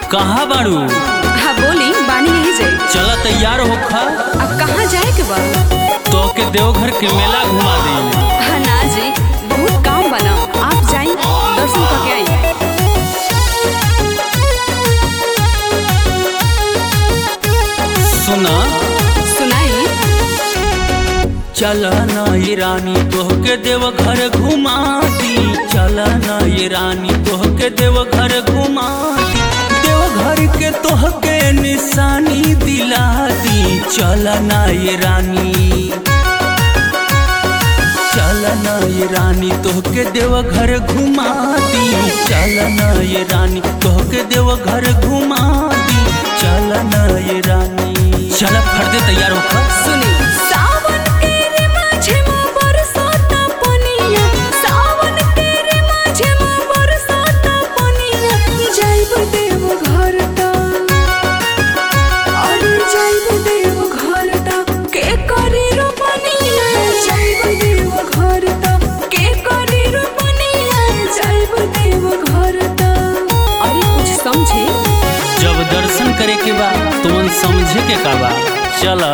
कहाँ बाड़ू? हाँ बोली, बानी यही जाए। चला तैयार होखा। अब कहाँ जाए के बा? तो के देवघर के मेला घुमा दे। हाँ ना जी, बहुत काम बना। आप जाए, दर्शन करके आई। सुना सुनाई। चला ना ये रानी तोहके देवघर घुमा दी। चला ना ये रानी तोहके देवघर घुमा दी। देवघर के तोहके निशानी दिला दी। चला ना ये रानी, चला ना ये रानी तोहके देवघर घुमा दी। चला ना ये रानी तोहके देवघर घुमा दी। चला ना ये रानी, चला फर्दे तैयार होखा। सुनी। सावन के रे माझे में बरसाता पनिया, सावन के रे माझे में बरसाता पनिया। जाइब देवघर ता, अरे जाइब देवघर ता, के करी रो पनिया। जाइब देवघर ता, के करी रो पनिया। जाइब देवघर ता, अरे कुछ समझे? जब दर्शन करे के बा तुमन समझे के का बा। चला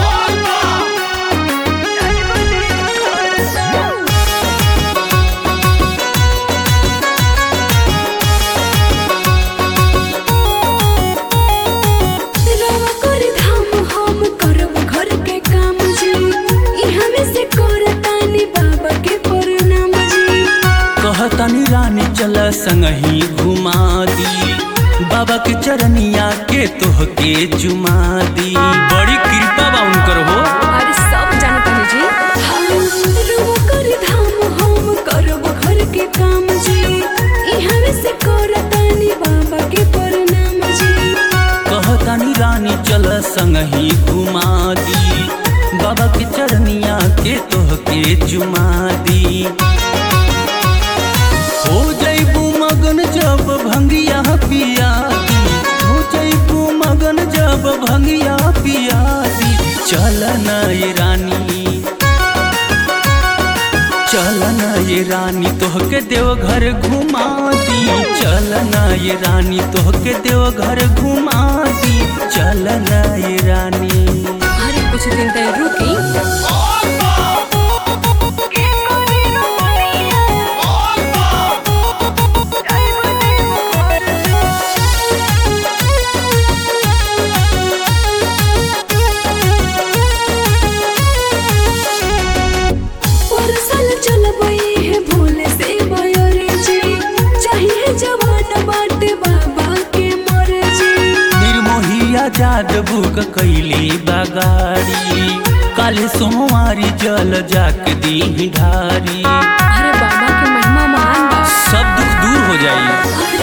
कहतानी रानी चला संगही घुमा दी। बाबा के चरनिया के तोहके जुमा दी। बड़ी कृपा बा उनकर हो। अरे सब जानता है जी। हम कर धाम हम करब घर के काम जी। इहाँ से करतानी बाबा के प्रणाम जी। कहतानी रानी चला संगही घुमा दी। बाबा के चरनिया के तोहके जुमा दी। हो जइबू मगन जब भंगिया पिया दी। हो जइबू मगन जब भंगिया पिया दी। चल ना ये रानी, चल ना ये रानी तोहके देवघर घुमा दी। चल ना ये रानी तोहके देवघर घुमा दी। चल ना ये रानी। अरे कुछ दिन तक रुकी। आजाद बुक कैली बगाड़ी। काले सोमवारी जल जाके दी ढारी। अरे बाबा के महिमा महान बा। सब दुख दूर हो जाई।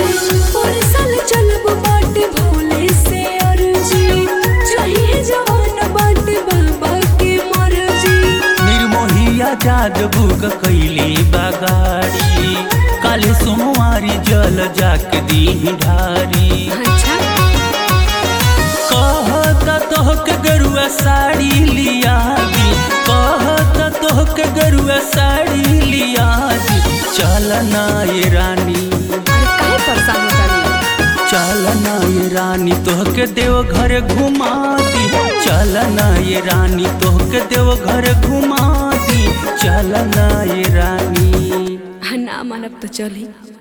चलब बाटे भोले से अर्जी। चाहिए जवान बाटे बाबा के मर्जी। निर्मोही आजाद बुक कैली बगाड़ी। काले सोमवारी जल जाके दी ढारी। अच्छा। कहता तोहके गरुआ साड़ी लिया दी। कहता तोहके गरुआ साड़ी लिया दी। चल ना ये रानी, अरे काहे परेशान होता नहीं? चल ना ये रानी तोहके देवघर घुमा दी। चल ना ये रानी तोहके देवघर घुमा दी। चल ना ये रानी। ना मानब तो चली।